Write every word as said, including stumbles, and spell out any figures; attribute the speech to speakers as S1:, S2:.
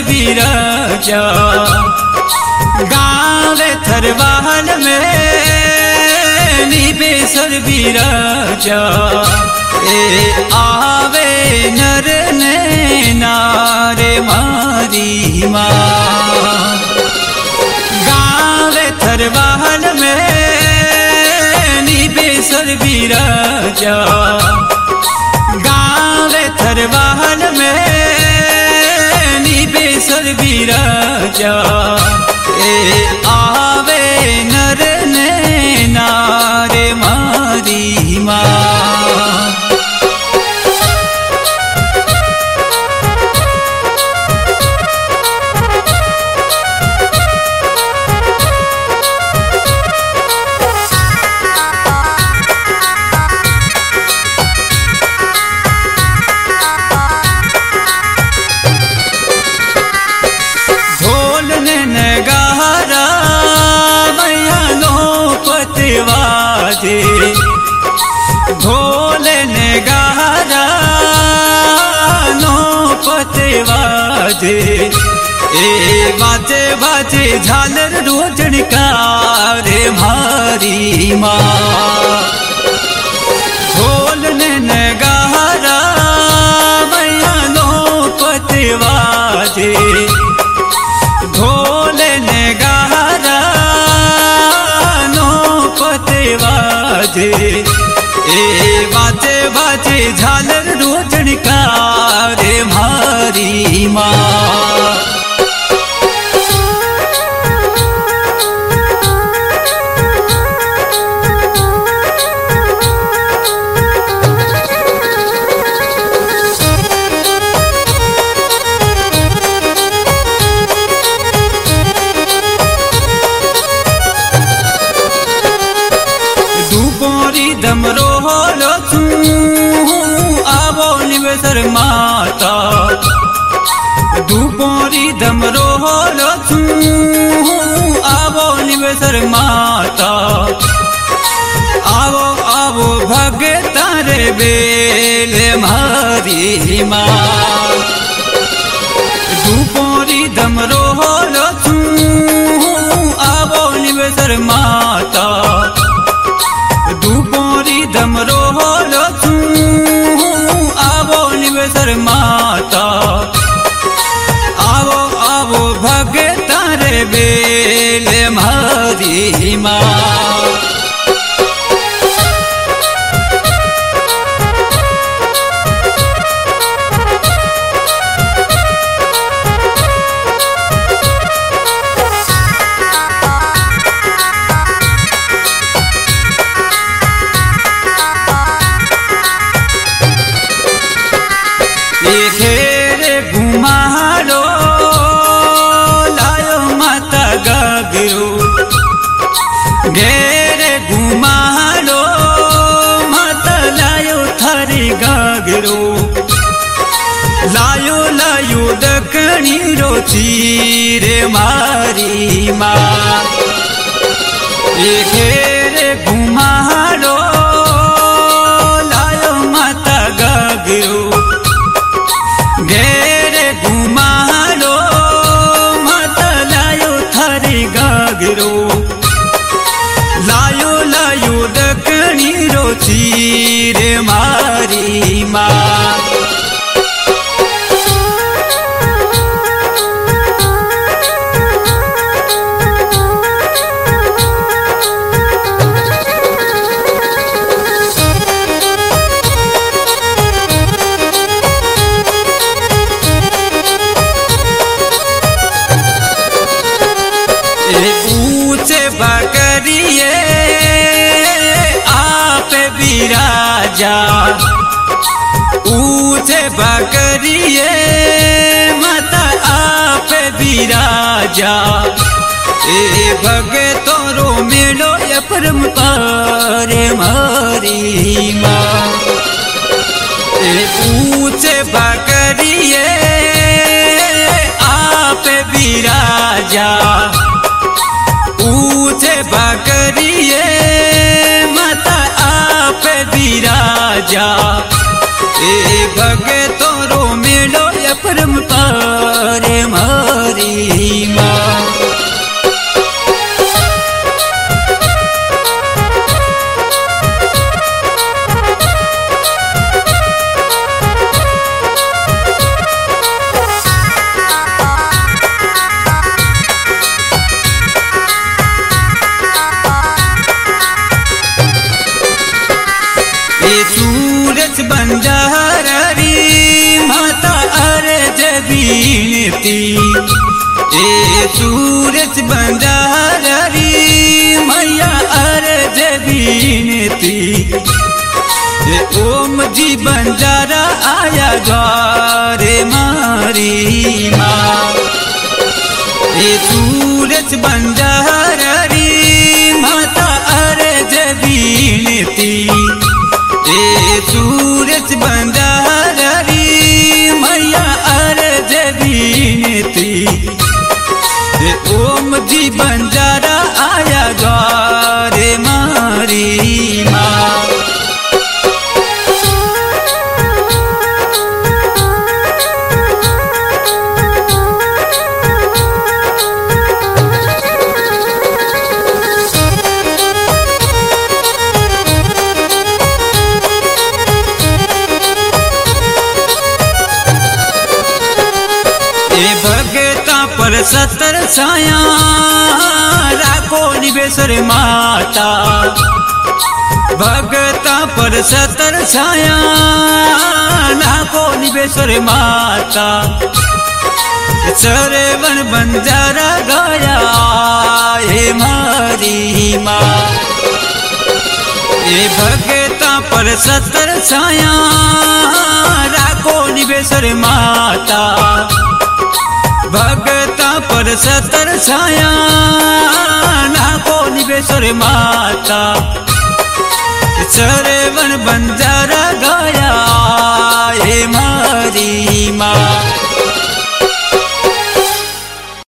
S1: बिराजा गावे थरवाल में निबेसर बिराजा ए आवे नर ने नारे मारी माँ गावे थरवाल में निबेसर बिराजा गावे थरवाल में निबेसर बिराजा ए आवे नर ने नारे मारी माँ वाजे ढोल नगारा नो पते वाजे ए बाजे बाजे झालर रोजन का रे मारी माँ ढोल नगारा मैया नो पते वाजे ढोल नगारा बाजे ए बाजे बाजे झालर रोजन का रे मारी माँ दमरो होलो तू आवो निबेसर माता दुपोरी दमरो होलो तू आवो निबेसर माता आवो आवो भगता रे बेल मारी माँ दुपोरी दमरो होलो तू आवो निबेसर माता दुपोरी दमरो होलो तू आवो निबेसर माता आवो आवो भगता रे बेल मारी माँ घेरे घुमालो लायो माता गागरो घेरे घुमालो माता लायो थारी गागरो लायो लायो दकनी रोची रे मारी माँ घेरे घुमालो लायो माता गागरो घेरे घुमालो माता लायो थारी गागरो लायो लायो दकनी रोची रे मारी माँ ऊंचे बकरिए आप बिराजा ऊंचे बकरिए माता आप बिराजा ए भगतो रो मेलो परम पार मारी माँ ऊंचे बकरिए आप बिराजा ऊंचे बकरिए माता आप बिराजा ए भगतो रो मेलो परम पारे मारी माँ। सूरज बंजारी माता अर्ज बीनती, ए सूरज बंजारी मैया अर्ज बीनती। ओम जी बंजारा आया द्वारे मारी माँ। ए सूरज बंजारी माता अर्ज बीनती, ए सूरज बंजारी मैया अर्ज बीनती। ओम जी बंजारा आया द्वारे मारी माँ। भगता पर सतर छाया राखो निवेश्वर माता। भगता पर सतर छाया राखो निवेश्वर माता। सरवण बंजारा गाया हे मारी माँ। ये भगता पर सतर छाया राखो निवेश्वर माता। भगता पर सतर छाया नाको निवेश्वर माता। सरवण बंजारा गाया हे मारी माँ।